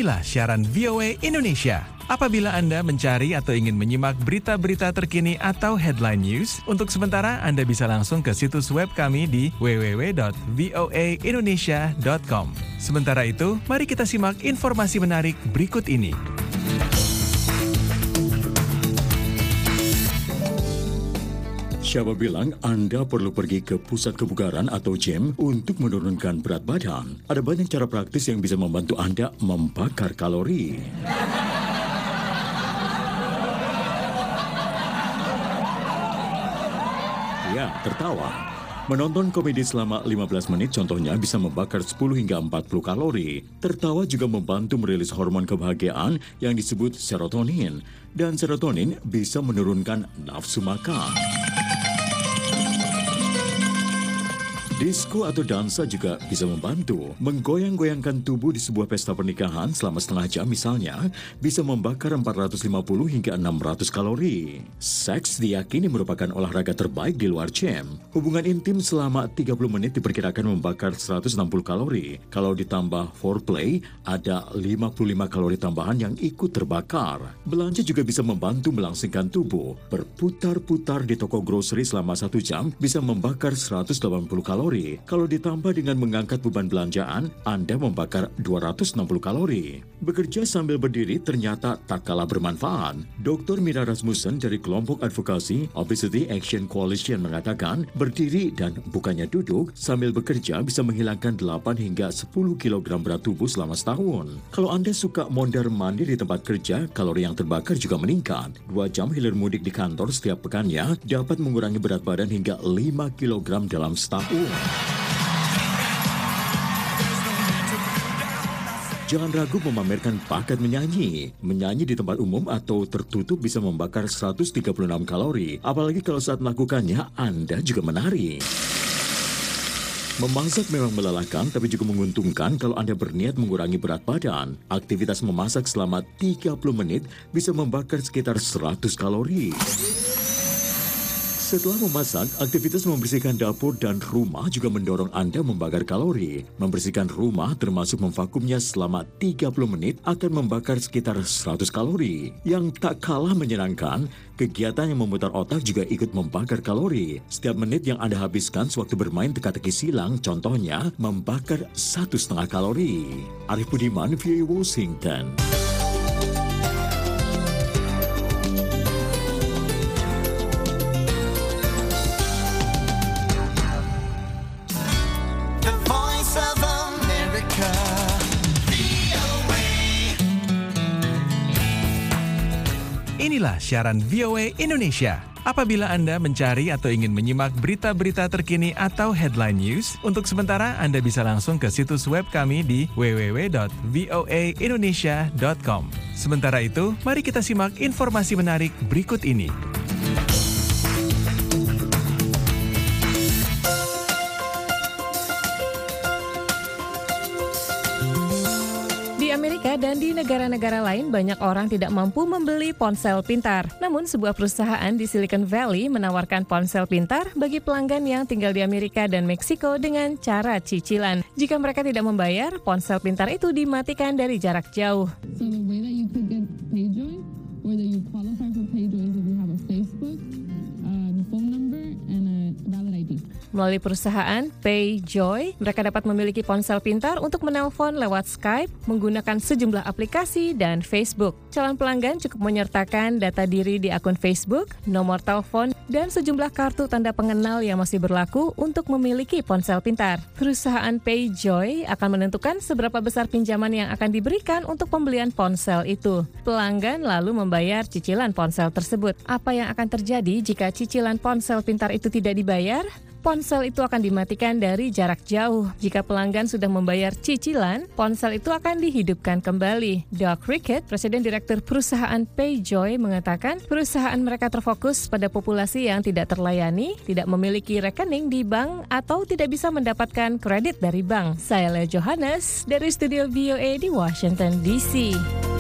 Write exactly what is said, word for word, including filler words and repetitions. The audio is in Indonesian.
Inilah siaran V O A Indonesia. Apabila Anda mencari atau ingin menyimak berita-berita terkini atau headline news, untuk sementara Anda bisa langsung ke situs web kami di w w w dot voa indonesia dot com. Sementara itu, mari kita simak informasi menarik berikut ini. Siapa bilang Anda perlu pergi ke pusat kebugaran atau gym untuk menurunkan berat badan? Ada banyak cara praktis yang bisa membantu Anda membakar kalori. Ya, tertawa. Menonton komedi selama lima belas menit contohnya bisa membakar sepuluh hingga empat puluh kalori. Tertawa juga membantu merilis hormon kebahagiaan yang disebut serotonin. Dan serotonin bisa menurunkan nafsu makan. Disko atau dansa juga bisa membantu. Menggoyang-goyangkan tubuh di sebuah pesta pernikahan selama setengah jam misalnya bisa membakar empat ratus lima puluh hingga enam ratus kalori. Seks diyakini merupakan olahraga terbaik di luar gym. Hubungan intim selama tiga puluh menit diperkirakan membakar seratus enam puluh kalori. Kalau ditambah foreplay, ada lima puluh lima kalori tambahan yang ikut terbakar. Belanja juga bisa membantu melangsingkan tubuh. Berputar-putar di toko grocery selama satu jam bisa membakar seratus delapan puluh kalori. Kalau ditambah dengan mengangkat beban belanjaan, Anda membakar dua ratus enam puluh kalori. Bekerja sambil berdiri ternyata tak kalah bermanfaat. doktor Mira Rasmussen dari kelompok advokasi Obesity Action Coalition mengatakan, berdiri dan bukannya duduk sambil bekerja bisa menghilangkan delapan hingga sepuluh kilogram berat tubuh selama setahun. Kalau Anda suka mondar-mandir di tempat kerja, kalori yang terbakar juga meningkat. Dua jam hilir mudik di kantor setiap pekannya dapat mengurangi berat badan hingga lima kilogram dalam setahun. Jangan ragu memamerkan bakat menyanyi. Menyanyi di tempat umum atau tertutup bisa membakar seratus tiga puluh enam kalori. Apalagi kalau saat melakukannya, Anda juga menari. Memasak memang melelahkan, tapi juga menguntungkan kalau Anda berniat mengurangi berat badan. Aktivitas memasak selama tiga puluh menit bisa membakar sekitar seratus kalori. Setelah memasak, aktivitas membersihkan dapur dan rumah juga mendorong Anda membakar kalori. Membersihkan rumah termasuk memvakumnya selama tiga puluh menit akan membakar sekitar seratus kalori. Yang tak kalah menyenangkan, kegiatan yang memutar otak juga ikut membakar kalori. Setiap menit yang Anda habiskan sewaktu bermain teka-teki silang, contohnya membakar satu setengah kalori. Arif Budiman, V O A Washington. Inilah siaran V O A Indonesia. Apabila Anda mencari atau ingin menyimak berita-berita terkini atau headline news, untuk sementara Anda bisa langsung ke situs web kami di w w w dot voa indonesia dot com. Sementara itu, mari kita simak informasi menarik berikut ini. Amerika dan di negara-negara lain banyak orang tidak mampu membeli ponsel pintar. Namun sebuah perusahaan di Silicon Valley menawarkan ponsel pintar bagi pelanggan yang tinggal di Amerika dan Meksiko dengan cara cicilan. Jika mereka tidak membayar, ponsel pintar itu dimatikan dari jarak jauh. So the way that you could get PayJoy, whether you qualify for PayJoy if you have a Facebook, uh, phone number, and a valid I D. Melalui perusahaan PayJoy, mereka dapat memiliki ponsel pintar untuk menelpon lewat Skype, menggunakan sejumlah aplikasi, dan Facebook. Calon pelanggan cukup menyertakan data diri di akun Facebook, nomor telepon, dan sejumlah kartu tanda pengenal yang masih berlaku untuk memiliki ponsel pintar. Perusahaan PayJoy akan menentukan seberapa besar pinjaman yang akan diberikan untuk pembelian ponsel itu. Pelanggan lalu membayar cicilan ponsel tersebut. Apa yang akan terjadi jika cicilan ponsel pintar itu tidak dibayar? Ponsel itu akan dimatikan dari jarak jauh. Jika pelanggan sudah membayar cicilan, ponsel itu akan dihidupkan kembali. Doug Rickett, Presiden Direktur Perusahaan PayJoy, mengatakan perusahaan mereka terfokus pada populasi yang tidak terlayani, tidak memiliki rekening di bank, atau tidak bisa mendapatkan kredit dari bank. Saya Lea Johannes dari Studio V O A di Washington D C.